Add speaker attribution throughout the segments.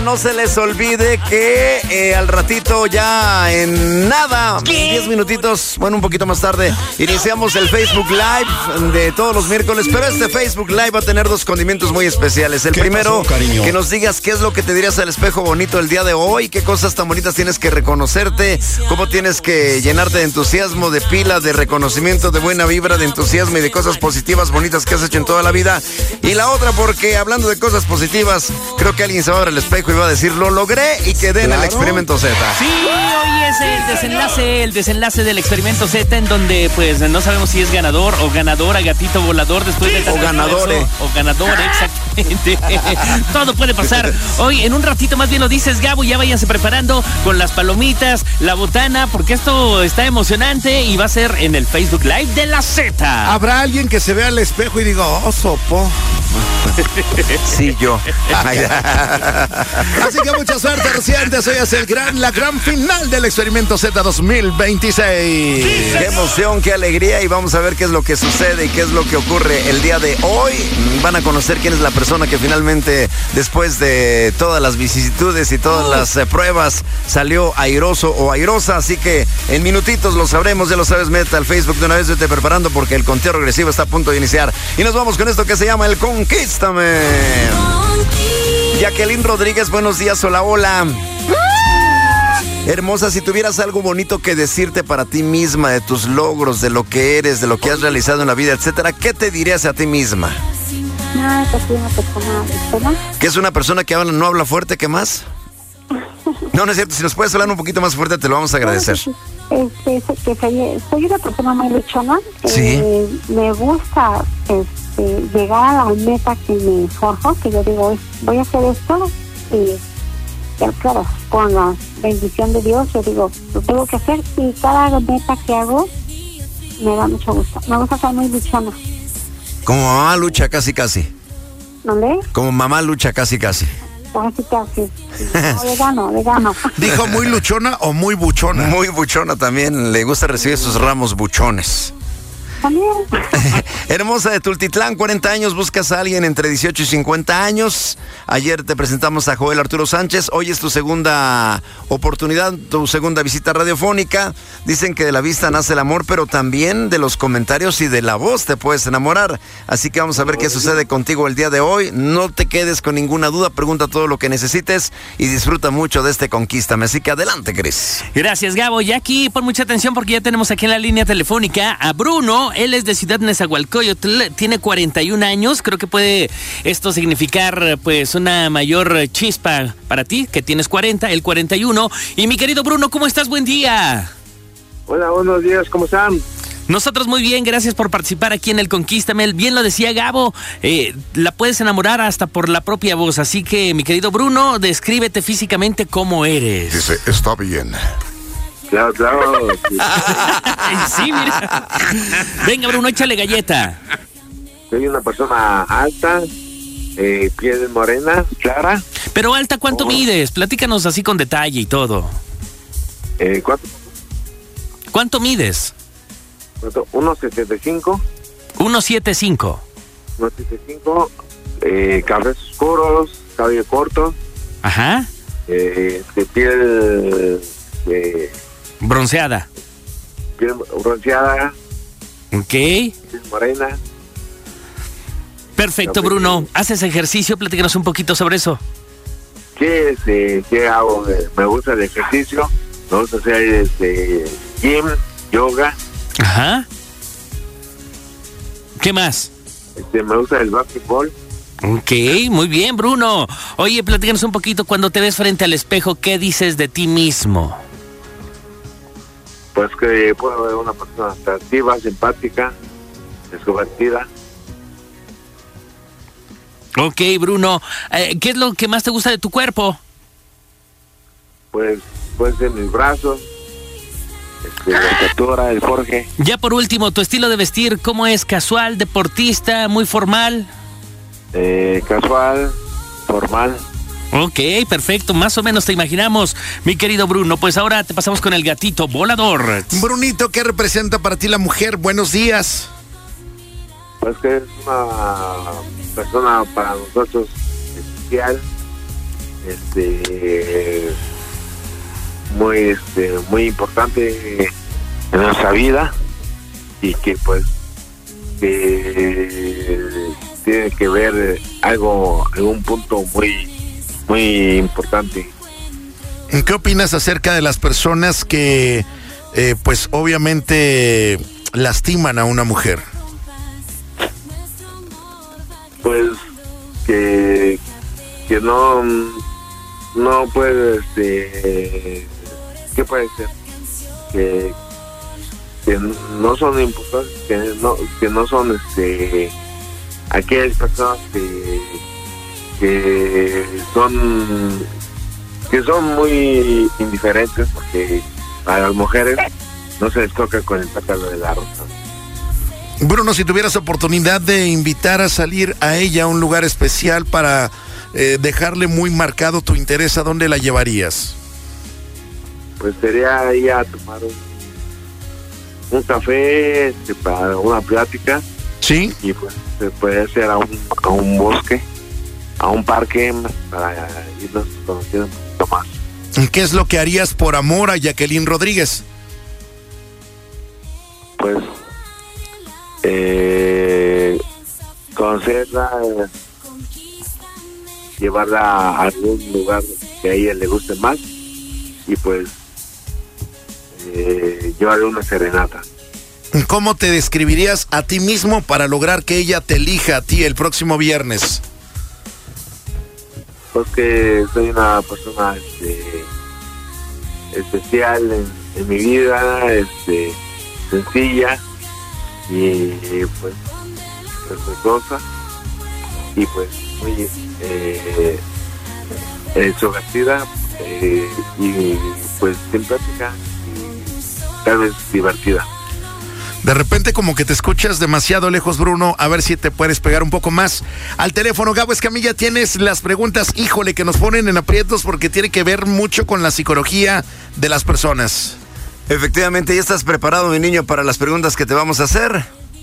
Speaker 1: no se les olvide que al ratito ya en nada, 10 minutitos, bueno, un poquito más tarde, iniciamos el Facebook Live de todos los miércoles, pero este Facebook Live va a tener dos condimentos muy especiales. El primero, que nos digas qué es lo que te dirías al espejo bonito el día de hoy, qué cosas tan bonitas tienes que reconocerte, cómo tienes que llenarte de entusiasmo, de pila, de reconocimiento, de buena vibra, de entusiasmo y de cosas positivas, bonitas que has hecho en toda la vida. Y la otra, porque hablando de cosas positivas, creo que alguien se va a ver al espejo y va a decir, lo logré y quedé en el Experimento Z.
Speaker 2: Sí, hoy es el desenlace del Experimento Z, en donde pues no sabemos si es ganador o ganadora, gatito volador, después de
Speaker 1: o ganadores.
Speaker 2: O ganador, exactamente. Todo puede pasar. Hoy, en un ratito más bien lo dices, Gabo, ya váyanse preparando con las palomitas, la botana, porque esto está emocionante y va a ser en el Facebook Live de la Z.
Speaker 3: Habrá alguien que se vea al espejo y diga, oh, sopo.
Speaker 1: Sí, yo.
Speaker 3: Así que mucha suerte, recientes. Hoy es la gran final del Experimento Z 2026.
Speaker 1: Qué emoción, qué alegría. Y vamos a ver qué es lo que sucede y qué es lo que ocurre el día de hoy. Van a conocer quién es la persona que finalmente, después de todas las vicisitudes y todas las pruebas, salió airoso o airosa. Así que en minutitos lo sabremos. Ya lo sabes, mete al Facebook de una vez, vete preparando porque el conteo regresivo está a punto de iniciar. Y nos vamos con esto que se llama el Conquístame. Jacqueline Rodríguez, buenos días, hola, hola. Hermosa, si tuvieras algo bonito que decirte para ti misma, de tus logros, de lo que eres, de lo que has realizado en la vida, etcétera, ¿qué te dirías a ti misma?
Speaker 4: Que soy una persona buena.
Speaker 1: ¿Que es una persona que no habla fuerte? ¿Qué más? No, no es cierto, si nos puedes hablar un poquito más fuerte te lo vamos a agradecer.
Speaker 4: Que soy una persona muy luchona.
Speaker 1: Sí.
Speaker 4: Me gusta llegar a la meta que me forjo, que yo digo, voy a hacer esto y ya, claro, con la bendición de Dios, yo digo, lo tengo que hacer y cada meta que hago me da mucho gusto. Me gusta ser muy luchona.
Speaker 1: Como mamá lucha casi casi.
Speaker 4: ¿Dónde?
Speaker 1: Como mamá lucha casi casi.
Speaker 4: Casi. No, de gano.
Speaker 3: ¿Dijo muy luchona o muy buchona?
Speaker 1: Muy buchona también, le gusta recibir sus ramos buchones.
Speaker 4: También.
Speaker 1: Hermosa de Tultitlán, 40 años, buscas a alguien entre 18 y 50 años. Ayer te presentamos a Joel Arturo Sánchez, hoy es tu segunda oportunidad, tu segunda visita radiofónica. Dicen que de la vista nace el amor, pero también de los comentarios y de la voz te puedes enamorar. Así que vamos a ver qué sucede contigo el día de hoy. No te quedes con ninguna duda, pregunta todo lo que necesites y disfruta mucho de este Conquístame. Así que adelante, Cris.
Speaker 2: Gracias, Gabo. Y aquí pon mucha atención porque ya tenemos aquí en la línea telefónica a Bruno. Él es de Ciudad Nezahualcóyotl, tiene 41 años. Creo que puede esto significar pues una mayor chispa para ti, que tienes 40, él 41. Y mi querido Bruno, ¿cómo estás? Buen día.
Speaker 5: Hola, buenos días, ¿cómo están?
Speaker 2: Nosotros muy bien, gracias por participar aquí en el Conquístame. Bien lo decía Gabo, la puedes enamorar hasta por la propia voz. Así que, mi querido Bruno, descríbete físicamente cómo eres.
Speaker 3: Dice, está bien.
Speaker 5: Claro.
Speaker 2: Sí, mira. Venga, Bruno, échale galleta.
Speaker 5: Soy una persona alta, piel morena, clara.
Speaker 2: Pero alta, ¿cuánto mides? Platícanos así con detalle y todo.
Speaker 5: ¿Cuánto?
Speaker 2: ¿Cuánto mides?
Speaker 5: 1.75.
Speaker 2: 1.75.
Speaker 5: 1.75, cabellos oscuros, cabello corto.
Speaker 2: Ajá.
Speaker 5: De piel...
Speaker 2: bronceada.
Speaker 5: Piel bronceada.
Speaker 2: Ok.
Speaker 5: Piel morena.
Speaker 2: Perfecto, Bruno. ¿Haces ejercicio? Platícanos un poquito sobre eso.
Speaker 5: ¿Qué hago? Me gusta el ejercicio. Me gusta hacer gym, yoga.
Speaker 2: Ajá. ¿Qué más?
Speaker 5: Me gusta el básquetbol.
Speaker 2: Ok, muy bien, Bruno. Oye, platícanos un poquito, cuando te ves frente al espejo, ¿qué dices de ti mismo?
Speaker 5: Pues que puedo ver una persona atractiva, simpática, extrovertida.
Speaker 2: Ok, Bruno. ¿Qué es lo que más te gusta de tu cuerpo?
Speaker 5: Pues pueden ser mis brazos, la estatura, el forje.
Speaker 2: Ya por último, tu estilo de vestir, ¿cómo es? ¿Casual, deportista, muy formal?
Speaker 5: Casual, formal.
Speaker 2: Ok, perfecto, más o menos te imaginamos, mi querido Bruno. Pues ahora te pasamos con el gatito volador.
Speaker 3: Brunito, ¿qué representa para ti la mujer? Buenos días.
Speaker 5: Pues que es una persona para nosotros especial, muy importante en nuestra vida, y que pues que tiene que ver algún punto muy importante.
Speaker 3: ¿Qué opinas acerca de las personas que pues obviamente lastiman a una mujer?
Speaker 5: Pues que no puede, ¿qué puede ser? Que no son importantes, que no son aquellas personas que son muy indiferentes, porque a las mujeres no se les toca con el pétalo de la rosa.
Speaker 3: Bruno, si tuvieras oportunidad de invitar a salir a ella a un lugar especial para dejarle muy marcado tu interés, ¿a dónde la llevarías?
Speaker 5: Pues sería ir a tomar un café, para una plática.
Speaker 3: Sí.
Speaker 5: Y pues se puede hacer a un bosque, a un parque, para irnos conociendo un poquito más.
Speaker 3: ¿Qué es lo que harías por amor a Jacqueline Rodríguez?
Speaker 5: Pues conocerla, llevarla a algún lugar que a ella le guste más, y pues llevarle una serenata.
Speaker 3: ¿Cómo te describirías a ti mismo para lograr que ella te elija a ti el próximo viernes?
Speaker 5: Pues que soy una persona especial en mi vida, sencilla y pues respetuosa, y pues muy extrovertida, y pues simpática y tal vez divertida.
Speaker 3: De repente como que te escuchas demasiado lejos, Bruno. A ver si te puedes pegar un poco más al teléfono. Gabo Escamilla, tienes las preguntas, híjole, que nos ponen en aprietos porque tiene que ver mucho con la psicología de las personas.
Speaker 1: Efectivamente, ¿ya estás preparado, mi niño, para las preguntas que te vamos a hacer?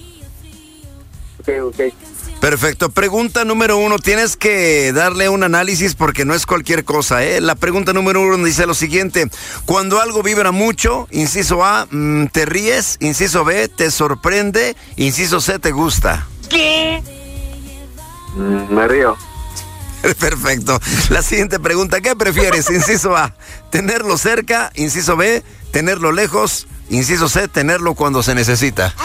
Speaker 5: Ok.
Speaker 1: Perfecto. Pregunta número 1. Tienes que darle un análisis porque no es cualquier cosa, ¿eh? La pregunta número 1 dice lo siguiente. Cuando algo vibra mucho, inciso A, te ríes. Inciso B, te sorprende. Inciso C, te gusta.
Speaker 2: ¿Qué?
Speaker 5: Me río.
Speaker 1: Perfecto. La siguiente pregunta. ¿Qué prefieres? Inciso A, tenerlo cerca. Inciso B, tenerlo lejos. Inciso C, tenerlo cuando se necesita.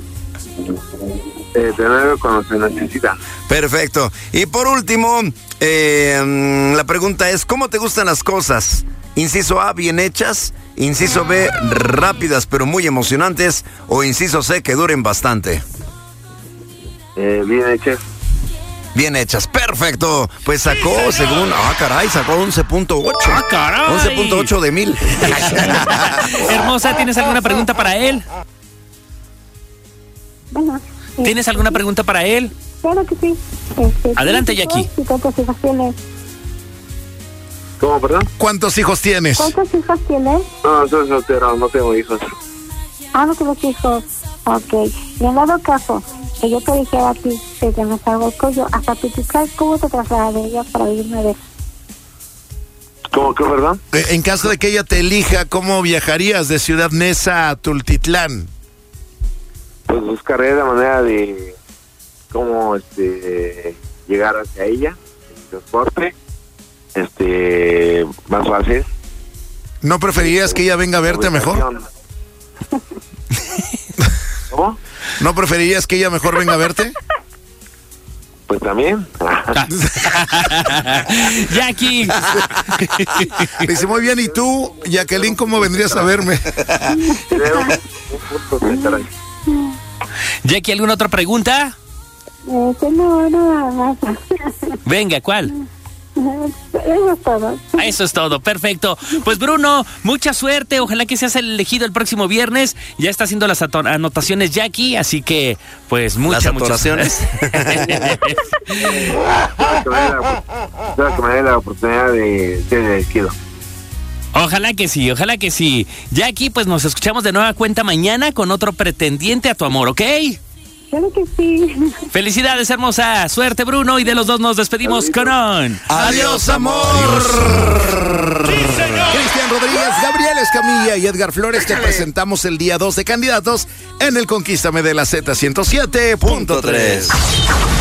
Speaker 5: Tenerlo cuando se necesita.
Speaker 1: Perfecto. Y por último, la pregunta es, ¿cómo te gustan las cosas? Inciso A, bien hechas. Inciso B, rápidas pero muy emocionantes. O inciso C, que duren bastante.
Speaker 5: Bien hechas.
Speaker 1: Bien hechas, perfecto. Pues sacó, según... sacó 11.8.
Speaker 2: ¡Ah, caray!
Speaker 1: 11.8 de 1000.
Speaker 2: Hermosa, ¿tienes alguna pregunta para él?
Speaker 4: Bueno,
Speaker 2: ¿Tienes alguna pregunta para él?
Speaker 4: claro que sí.
Speaker 2: Adelante, Jackie.
Speaker 4: ¿Y cuántos hijos tienes?
Speaker 5: ¿Cómo, perdón?
Speaker 3: ¿Cuántos hijos tienes?
Speaker 4: ¿Cuántos hijos tienes?
Speaker 5: No, soy soltero, no tengo hijos.
Speaker 4: No tienes hijos. Ok. Y en dado caso que yo te dijera a ti desde Nezahualcóyotl hasta Tititlán, ¿cómo te trasladarías para irme a ver?
Speaker 5: ¿Cómo que, perdón?
Speaker 3: En caso de que ella te elija, ¿cómo viajarías de Ciudad Neza a Tultitlán?
Speaker 5: Pues buscaré la manera de cómo llegar hacia ella en transporte más fácil.
Speaker 3: ¿No preferirías que ella venga a verte mejor?
Speaker 5: ¿Cómo?
Speaker 3: ¿No preferirías que ella mejor venga a verte?
Speaker 5: Pues también.
Speaker 2: Jackie.
Speaker 3: Dice, muy bien, ¿y tú, Jacqueline, cómo vendrías a verme?
Speaker 5: Creo un punto central.
Speaker 2: Jackie, ¿alguna otra pregunta?
Speaker 4: No, nada más.
Speaker 2: Venga, ¿cuál?
Speaker 4: Eso es todo.
Speaker 2: Eso es todo, perfecto. Pues Bruno, mucha suerte, ojalá que seas el elegido el próximo viernes. Ya está haciendo las anotaciones Jackie, así que pues muchas
Speaker 1: atoraciones.
Speaker 5: Espero que me dé la oportunidad de ser elegido.
Speaker 2: Ojalá que sí, ojalá que sí. Jackie, pues nos escuchamos de nueva cuenta mañana con otro pretendiente a tu amor, ¿ok?
Speaker 4: Claro que sí.
Speaker 2: Felicidades, hermosa. Suerte, Bruno. Y de los dos nos despedimos con un...
Speaker 3: ¡Adiós, amor! Cristian Rodríguez, Gabriel Escamilla y Edgar Flores te presentamos el día 2 de candidatos en el Conquístame de la Z 107.3.